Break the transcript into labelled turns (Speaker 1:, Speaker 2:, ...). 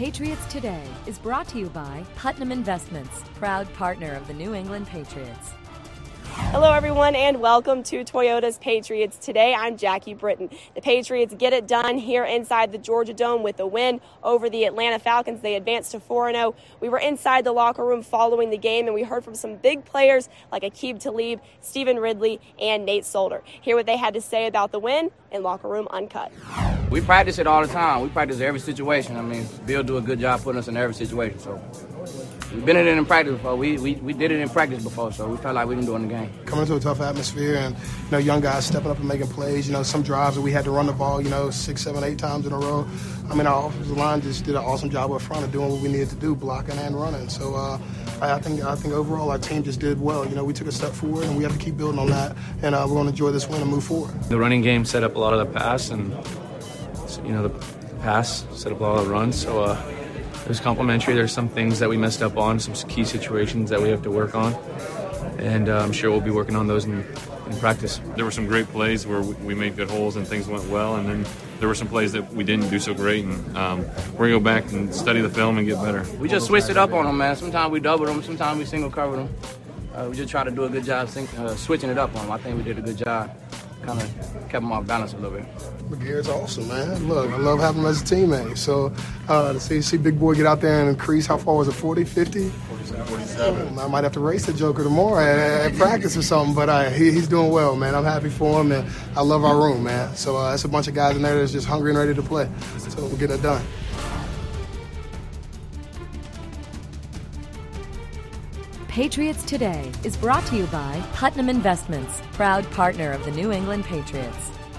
Speaker 1: Patriots Today is brought to you by Putnam Investments, proud partner of the New England Patriots.
Speaker 2: Hello, everyone, and welcome to Toyota's Patriots Today. I'm Jackie Britton. The Patriots get it done here inside the Georgia Dome with a win over the Atlanta Falcons. They advanced to 4-0. We were inside the locker room following the game, and we heard from some big players like Aqib Talib, Stephen Ridley, and Nate Solder. Hear what they had to say about the win in Locker Room Uncut.
Speaker 3: We practice it all the time. We practice every situation. I mean, Bill do a good job putting us in every situation. So we've been in it in practice before. We did it in practice before, so we felt like we can do it in the game.
Speaker 4: Coming into a tough atmosphere and, young guys stepping up and making plays. Some drives that we had to run the ball, 6, 7, 8 times in a row. I mean, our offensive line just did an awesome job up front of doing what we needed to do, blocking and running. So I think overall our team just did well. We took a step forward, and we have to keep building on that. And we're going to enjoy this win and move forward.
Speaker 5: The running game set up a lot of the pass, and the pass set up a lot of the runs. So it was complimentary. There's some things that we messed up on, some key situations that we have to work on. And I'm sure we'll be working on those in practice.
Speaker 6: There were some great plays where we made good holes and things went well, and then there were some plays that we didn't do so great, and we're going to go back and study the film and get better.
Speaker 3: We just switched it up on them, man. Sometimes we doubled them, sometimes we single covered them. We just try to do a good job switching it up on them. I think we did a good job. Kind of kept them off balance a little bit.
Speaker 4: McGarrett's awesome, man. Look, I love having him as a teammate. So to see Big Boy get out there and increase, how far was it, 40, 50?
Speaker 7: 47.
Speaker 4: I might have to race the Joker tomorrow at practice or something, but he's doing well, man. I'm happy for him, and I love our room, man. So that's a bunch of guys in there that's just hungry and ready to play. So we'll get it done.
Speaker 1: Patriots Today is brought to you by Putnam Investments, proud partner of the New England Patriots.